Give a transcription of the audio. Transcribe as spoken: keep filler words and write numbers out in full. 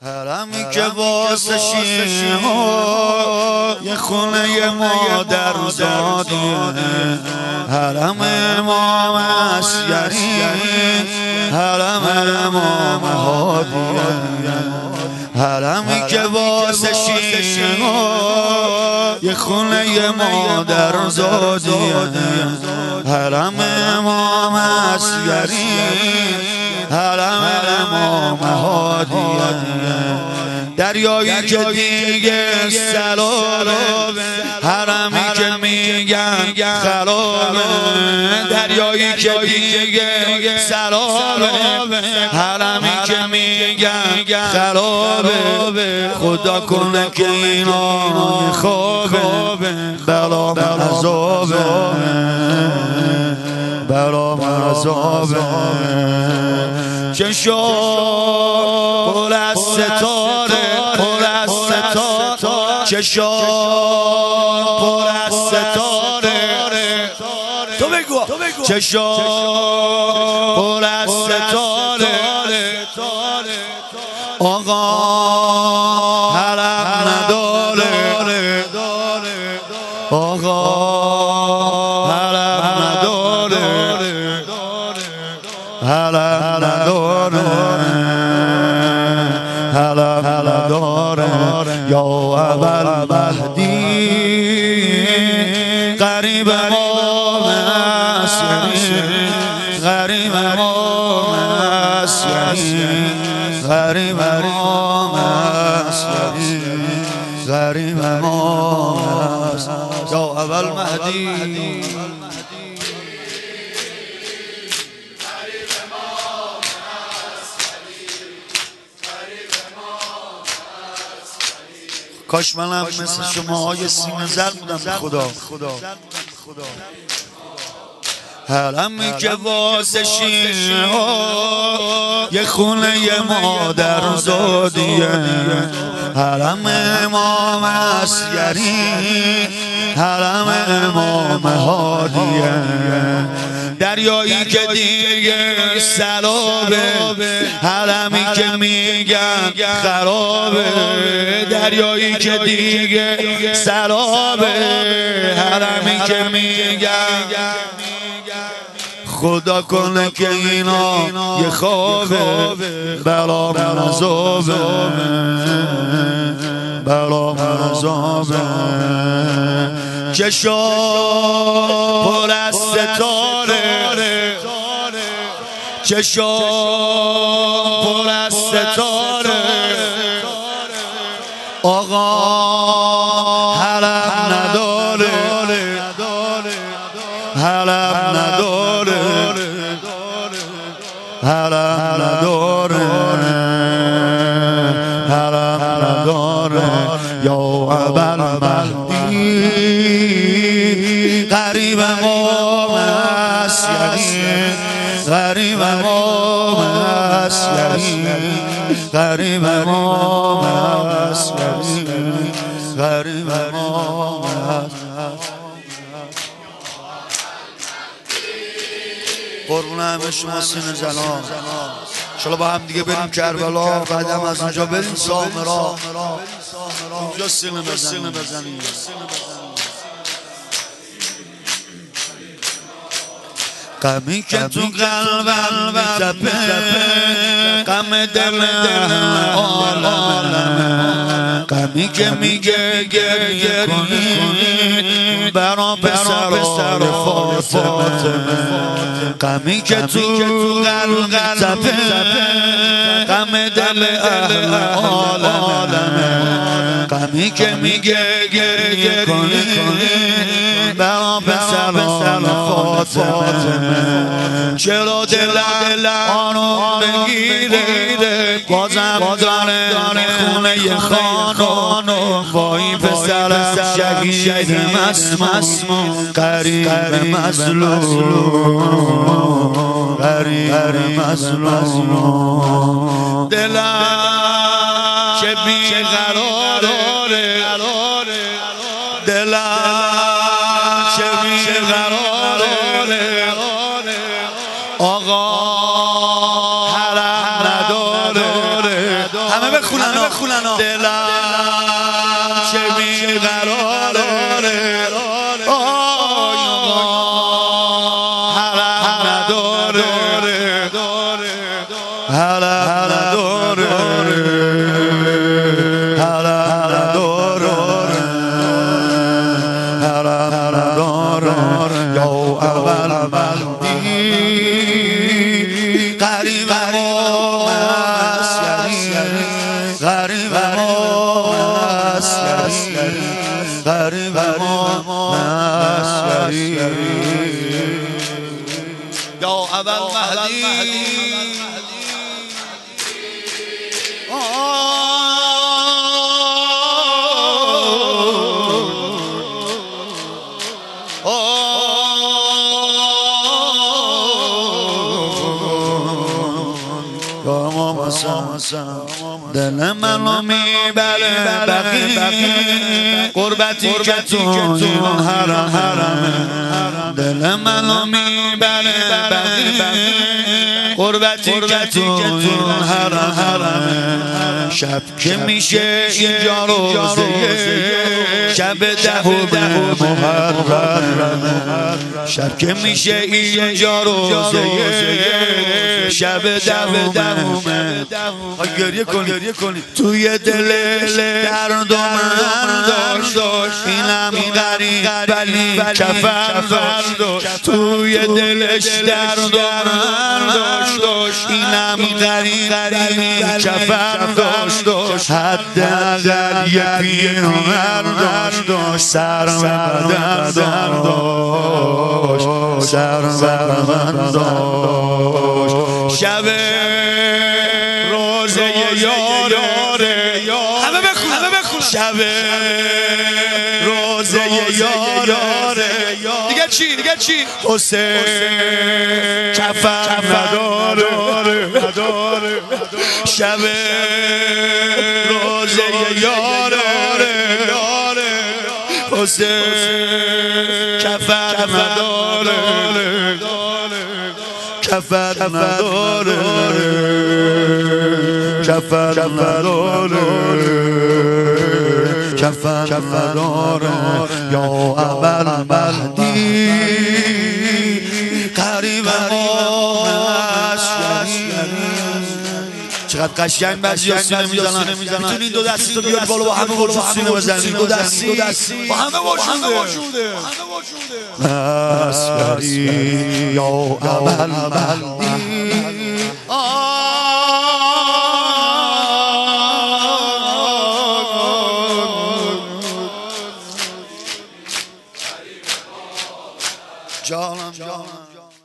حرمی که واسه شیشه یه خونه مادر زادیه، حرم امام عسگری، حرم امام هادیه. حرمی که واسه شیشه یه خونه مادر زادیه، حرم امام عسگری، حرم امام هادیه. دریایی که دیگه سلامه، حرمی که میگن خرابه. دریایی که دیگه سلامه، حرمی که میگن خرابه. خدا کنه که اینا خوابه، بلا عذابه، بلا عذابه. چشام پر از ستاره، پر از ستاره، چشام پر از ستاره. تو بگو چشام پر از ستاره. آقا حرم نداره، آقا حرم نداره، حرم نداره، حرم نداره. یا اول مهدی قریب امام عسگری، قریب امام عسگری، قریب امام عسگری، قریب امام عسگری. یا اول مهدی کاش منم مثل شما های سینه زر بودم به خدا. حرمی که واسه شیشه یه خونه یه مادر زادیه، حرم امام عسگری، حرم امام هادیه. دریایی که دیگه سلابه، حرمی که میگن خرابه. دریایی که دیگه سلابه، حرمی که میگن. خدا کنه که اینا یه خوابه، بلا عذابه، بلا عذابه. چشام پر از ستاره، چشام پر از ستاره. آقا حرم نداره، حرم نداره، حرم نداره، حرم نداره. یا اول مهدی قریب امام عسگری، قریب امام عسگری، قریب امام عسگری، قریب امام عسگری. قربون همه شما سینه زنان. شالا با هم دیگه بریم کربلا، بعدم از اونجا بریم سامرا، اونجا سینه بزنیم. غمی که تو قلبم میتپه، غم دل عالمه. غمی که میگه گریه کنید برا پسر فاطمه. غمی که تو قلبم میتپه، غم دل عالمه. غمی که میگه گریه کنید برا پسر فاطمه. چرا دل آنو بگیره، بازم داره خونه خانو. با این پسرم شهید مسموم، قریب مظلوم، قریب مظلوم. دلم چه بیقراره، دلم چه بیقراره. آقا حرم نداره. همه بخونن بخونن دلم چه بیقراره حرم نداره حرم نداره حرم نداره حرم نداره یا اول مهدی قریب غریب مسکری غریب مسکری یا اول مهدی دل منو میبره بقی قربتی که تو این حرم حرمه دل منو میبره بقی قربتی که تو این حرم حرمه شب که میشه اینجا روزه شب ده و ده محرمه شب که میشه اینجا روزه شب ده و ده گریه کنی توی دلش درد و مرد داشت اینم غریب ولی کفر داشت توی دلش درد و مرد داشت اینم غریب ولی کفر داشت حداقل یه پیرمرد داشت سر بدر داشت سر بدر داشت شب روزه یاره همه بخون همه بخون شب روزه یاره دیگه چی دیگه چی حسین کفر نداره شب روزه یاره حسین کفر نداره کفر نداره کفر نداره کفر نداره یا اول مهدی قریب چقدر قشنگ بعضی‌ها سینه میزنن میتونی دو دستی تو بیاری بالا با همه وجود سینه بزنی دو دستی با همه وجوده مسکری یا اول مهدی جانم جانم